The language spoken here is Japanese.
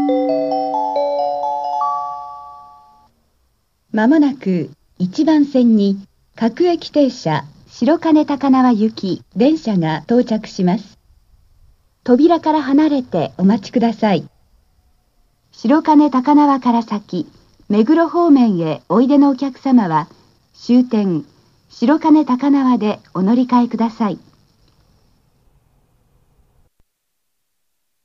まもなく1番線に各駅停車白金高輪行き電車が到着します。扉から離れてお待ちください。白金高輪から先、目黒方面へおいでのお客様は終点白金高輪でお乗り換えください。